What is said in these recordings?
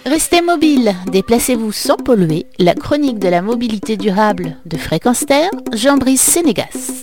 Restez mobile, déplacez-vous sans polluer. La chronique de la mobilité durable de Fréquence Terre, Jean-Brice Sénégas.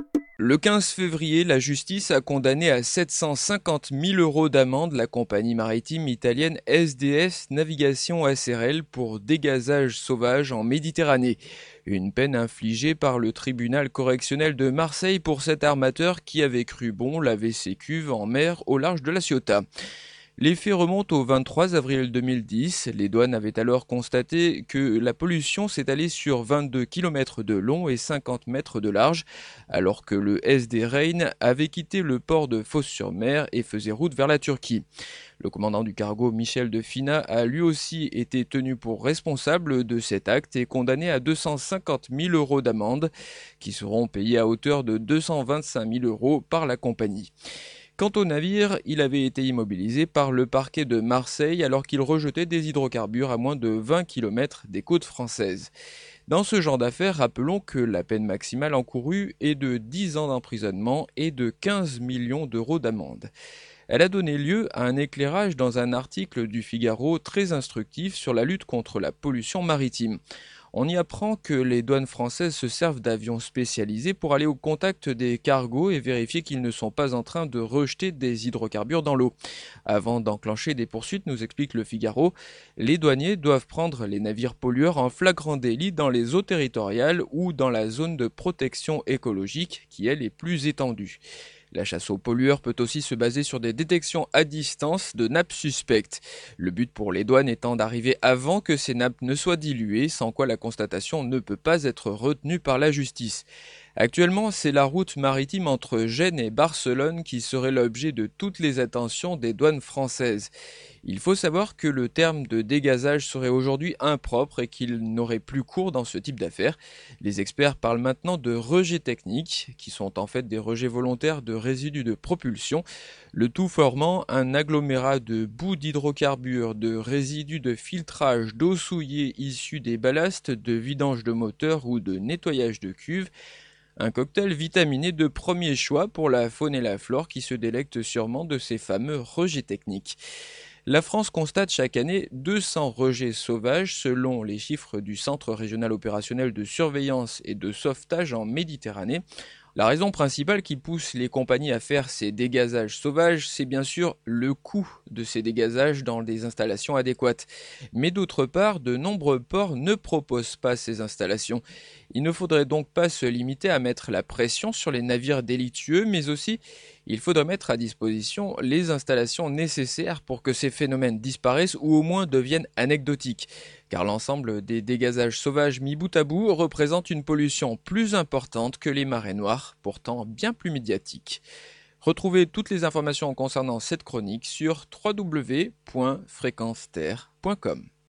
Le 15 février, la justice a condamné à 750 000 € d'amende la compagnie maritime italienne SDS Navigation SRL pour dégazage sauvage en Méditerranée. Une peine infligée par le tribunal correctionnel de Marseille pour cet armateur qui avait cru bon laver ses cuves en mer au large de la Ciotat. Les faits remontent au 23 avril 2010. Les douanes avaient alors constaté que la pollution s'étalait sur 22 km de long et 50 mètres de large, alors que le SD Rhein avait quitté le port de Fos-sur-Mer et faisait route vers la Turquie. Le commandant du cargo Michel de Fina a lui aussi été tenu pour responsable de cet acte et condamné à 250 000 € d'amende, qui seront payés à hauteur de 225 000 € par la compagnie. Quant au navire, il avait été immobilisé par le parquet de Marseille alors qu'il rejetait des hydrocarbures à moins de 20 km des côtes françaises. Dans ce genre d'affaires, rappelons que la peine maximale encourue est de 10 ans d'emprisonnement et de 15 millions d'euros d'amende. Elle a donné lieu à un éclairage dans un article du Figaro très instructif sur la lutte contre la pollution maritime. On y apprend que les douanes françaises se servent d'avions spécialisés pour aller au contact des cargos et vérifier qu'ils ne sont pas en train de rejeter des hydrocarbures dans l'eau. Avant d'enclencher des poursuites, nous explique le Figaro, les douaniers doivent prendre les navires pollueurs en flagrant délit dans les eaux territoriales ou dans la zone de protection écologique qui, elle, est plus étendue. La chasse aux pollueurs peut aussi se baser sur des détections à distance de nappes suspectes. Le but pour les douanes étant d'arriver avant que ces nappes ne soient diluées, sans quoi la constatation ne peut pas être retenue par la justice. Actuellement, c'est la route maritime entre Gênes et Barcelone qui serait l'objet de toutes les attentions des douanes françaises. Il faut savoir que le terme de dégazage serait aujourd'hui impropre et qu'il n'aurait plus cours dans ce type d'affaires. Les experts parlent maintenant de rejets techniques, qui sont en fait des rejets volontaires de résidus de propulsion, le tout formant un agglomérat de boues d'hydrocarbures, de résidus de filtrage, d'eau souillée issue des ballasts, de vidange de moteur ou de nettoyage de cuves. Un cocktail vitaminé de premier choix pour la faune et la flore qui se délectent sûrement de ces fameux rejets techniques. La France constate chaque année 200 rejets sauvages selon les chiffres du Centre régional opérationnel de surveillance et de sauvetage en Méditerranée. La raison principale qui pousse les compagnies à faire ces dégazages sauvages, c'est bien sûr le coût de ces dégazages dans des installations adéquates. Mais d'autre part, de nombreux ports ne proposent pas ces installations. Il ne faudrait donc pas se limiter à mettre la pression sur les navires délictueux, mais aussi il faudrait mettre à disposition les installations nécessaires pour que ces phénomènes disparaissent ou au moins deviennent anecdotiques. Car l'ensemble des dégazages sauvages mis bout à bout représente une pollution plus importante que les marées noires, pourtant bien plus médiatiques. Retrouvez toutes les informations concernant cette chronique sur www.fréquenceterre.com.